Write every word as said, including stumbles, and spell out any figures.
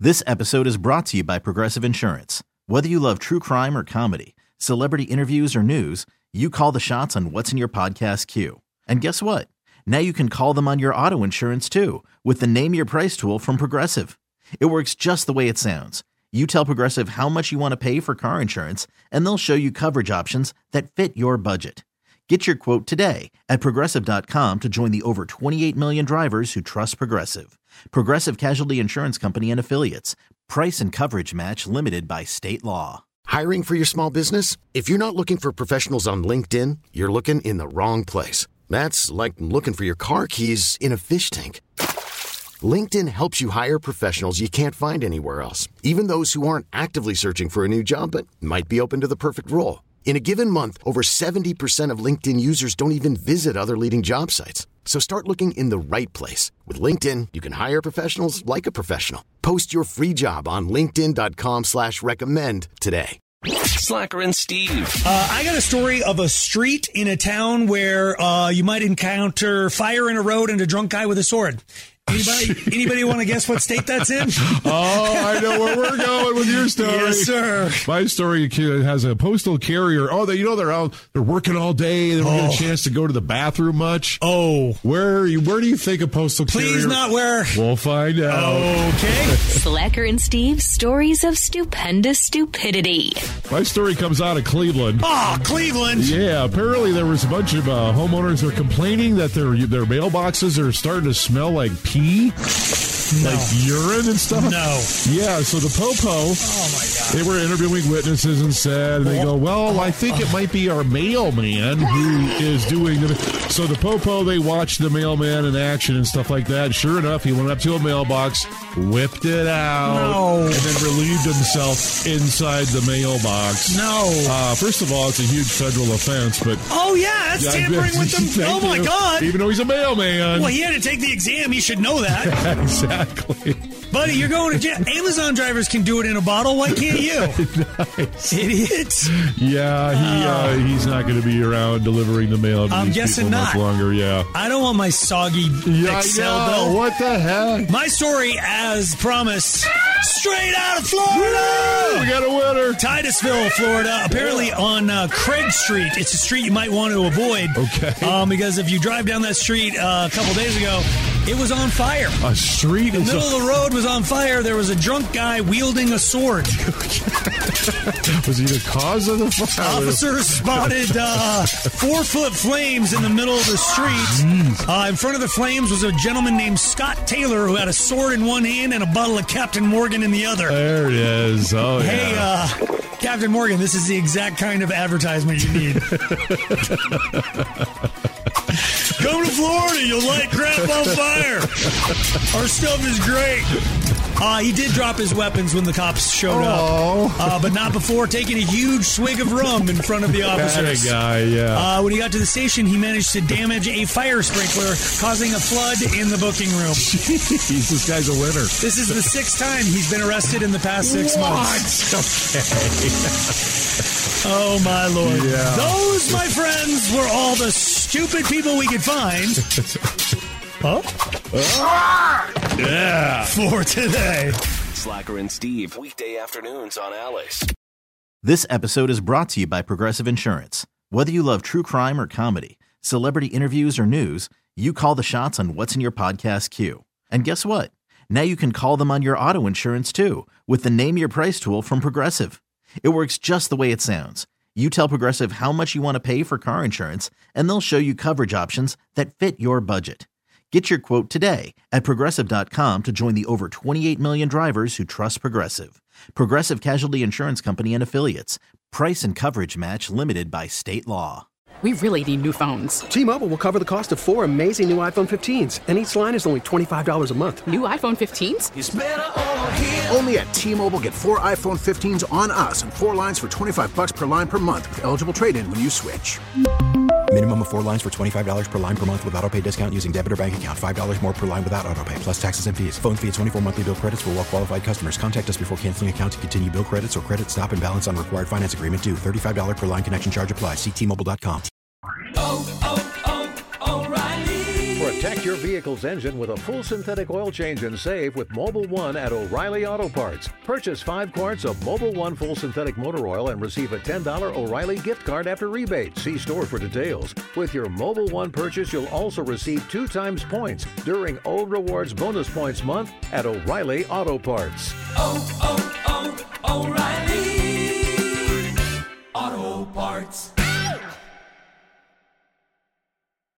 This episode is brought to you by Progressive Insurance. Whether you love true crime or comedy, celebrity interviews or news, you call the shots on what's in your podcast queue. And guess what? Now you can call them on your auto insurance too with the Name Your Price tool from Progressive. It works just the way it sounds. You tell Progressive how much you want to pay for car insurance, and they'll show you coverage options that fit your budget. Get your quote today at Progressive dot com to join the over twenty-eight million drivers who trust Progressive. Progressive Casualty Insurance Company and Affiliates. Price and coverage match limited by state law. Hiring for your small business? If you're not looking for professionals on LinkedIn, you're looking in the wrong place. That's like looking for your car keys in a fish tank. LinkedIn helps you hire professionals you can't find anywhere else, even those who aren't actively searching for a new job but might be open to the perfect role. In a given month, over seventy percent of LinkedIn users don't even visit other leading job sites. So start looking in the right place. With LinkedIn, you can hire professionals like a professional. Post your free job on linkedin dot com slash recommend today. Slacker and Steve. Uh, I got a story of a street in a town where uh, you might encounter fire in a road and a drunk guy with a sword. Anybody, anybody want to guess what state that's in? Oh, I know where we're going with your story. Yes, sir. My story has a postal carrier. Oh, they, you know, they're out, they're working all day. They don't Oh. get a chance to go to the bathroom much. Oh. Where, where do you think a postal carrier? Please not where. We'll find out. Okay. Slacker and Steve's stories of stupendous stupidity. My story comes out of Cleveland. Oh, Cleveland. Yeah, apparently there was a bunch of uh, homeowners who are complaining that their their mailboxes are starting to smell like pee. No. Like urine and stuff? No. Yeah, so the Popo, Oh, my God. they were interviewing witnesses and said, and they go, well, I think it might be our mailman who is doing the... So the Popo, they watched the mailman in action and stuff like that. Sure enough, he went up to a mailbox, whipped it out, No. and then relieved himself inside the mailbox. No. Uh, first of all, it's a huge federal offense, but... Oh, yeah. That's Yeah, tampering with them. thank Oh, my you. God. Even though he's a mailman. Well, he had to take the exam. He should know that. Exactly. Buddy, you're going to jail. Amazon drivers can do it in a bottle. Why can't you? Nice. Idiots. Yeah, he uh, he's not going to be around delivering the mail to I'm these guessing people not. much longer. Yeah. I don't want my soggy Yeah, Excel yeah. bill. What the heck? My story, as promised, straight out of Florida. We got a winner. Titusville, Florida. Apparently on uh, Craig Street. It's a street you might want to avoid. Okay. Um, because if you drive down that street uh, a couple days ago, it was on fire. A street The is middle a, of the road was on fire. There was a drunk guy wielding a sword. was he the cause of the fire? Officers spotted uh, four-foot flames in the middle of the street. Uh, in front of the flames was a gentleman named Scott Taylor who had a sword in one hand and a bottle of Captain Morgan in the other. There it is. Oh, yeah. Hey, uh, Captain Morgan, this is the exact kind of advertisement you need. Come to Florida, you'll light crap on fire. Our stuff is great. Uh, he did drop his weapons when the cops showed Oh. up, uh, but not before taking a huge swig of rum in front of the officers. That guy, yeah. Uh, when he got to the station, he managed to damage a fire sprinkler, causing a flood in the booking room. Jeez, this guy's a winner. This is the sixth time he's been arrested in the past six months. Okay. Oh, my Lord. Yeah. Those, my friends, were all the stupid people we could find. Huh? Yeah. For today. Slacker and Steve, weekday afternoons on Alice. This episode is brought to you by Progressive Insurance. Whether you love true crime or comedy, celebrity interviews or news, you call the shots on what's in your podcast queue. And guess what? Now you can call them on your auto insurance too with the Name Your Price tool from Progressive. It works just the way it sounds. You tell Progressive how much you want to pay for car insurance, and they'll show you coverage options that fit your budget. Get your quote today at Progressive dot com to join the over twenty-eight million drivers who trust Progressive. Progressive Casualty Insurance Company and Affiliates. Price and coverage match limited by state law. We really need new phones. T-Mobile will cover the cost of four amazing new iPhone fifteens, and each line is only twenty-five dollars a month. New iPhone fifteens? It's better over here. Only at T-Mobile, get four iPhone fifteens on us and four lines for twenty-five bucks per line per month with eligible trade-in when you switch. Minimum of four lines for twenty-five dollars per line per month with autopay discount using debit or bank account. five dollars more per line without autopay, plus taxes and fees. Phone fee at twenty-four monthly bill credits for well-qualified customers. Contact us before canceling account to continue bill credits or credit stop and balance on required finance agreement due. thirty-five dollars per line connection charge applies. See T Mobile dot com. Oh, oh, oh, O'Reilly. Protect your vehicle vehicle's engine with a full synthetic oil change and save with Mobil one at O'Reilly Auto Parts. Purchase five quarts of Mobil one full synthetic motor oil and receive a ten dollars O'Reilly gift card after rebate. See store for details. With your Mobil one purchase, you'll also receive two times points during O Rewards Bonus Points Month at O'Reilly Auto Parts. Oh, oh, oh, O'Reilly